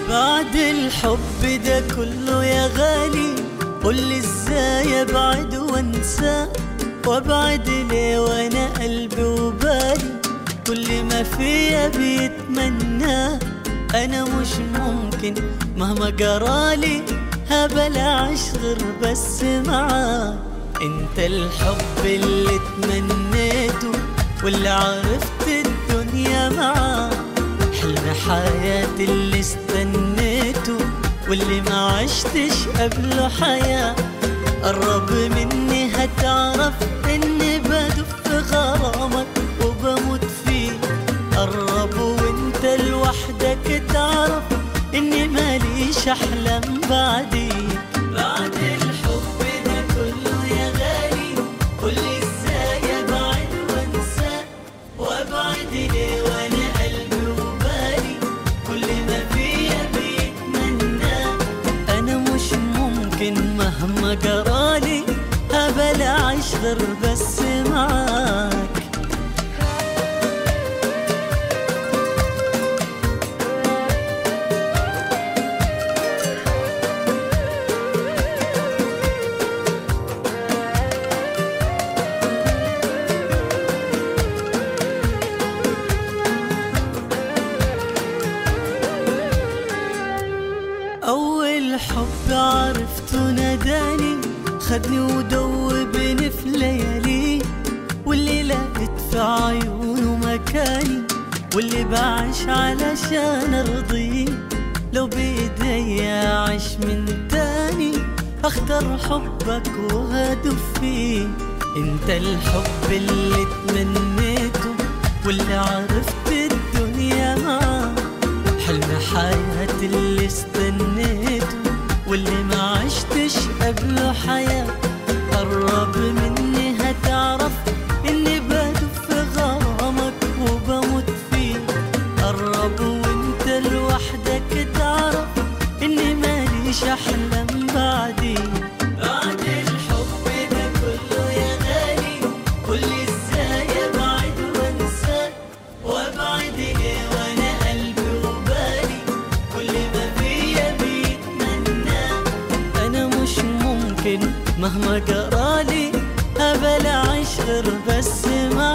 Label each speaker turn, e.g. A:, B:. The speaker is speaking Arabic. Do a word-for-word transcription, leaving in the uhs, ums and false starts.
A: بعد الحب ده كله يا غالي، قولي ازاي ابعد وانسى، وابعد ليه وانا قلبي وبالي كل ما فيا بيتمنى. انا مش ممكن مهما جرالي هبلعش غير بس معاك. انت الحب اللي تمنيته واللي عرفت الدنيا معاك، حلم حياتي اللي استنيته واللي ما عشتش قبله حياة. قرب مني هتعرف اني بدوب في غرامك وبموت فيه. قرب وانت لوحدك تعرف اني ماليش احلام بعديك. بعد الحب ده كله يا غالي، قولي ازاي ابعد وانسى، وابعد ليه وانا قلبي وبالي كل ما فيا بيتمنى. انا مش ممكن مهما جرالي هبلعش غير بس معاك. أول حب عرفته ناداني، خدني ودوبني في ليالي، واللي لقيت في عيونه مكاني، واللي بعيش علشان ارضيه. لو بإيدي أعيش من تاني أختار حبك وهدف فيه. انت الحب اللي تمنيته واللي عرفت الدنيا معاه، حلم حياتي اللي استنيته واللي ما عشتش قبله حياة. قرب مني هتعرف اني بدوب في غرامك وبموت فيه. قرب وانت لوحدك تعرف اني ماليش احلام بعدين. بعد الحب ده كله يا غالي، قولي ازاي ابعد وانسى، وابعد ليه وانا قلبي وبالي كل ما فيا بيتمنى. انا مش ممكن مهما جرالي هبلعش غير بس معاك.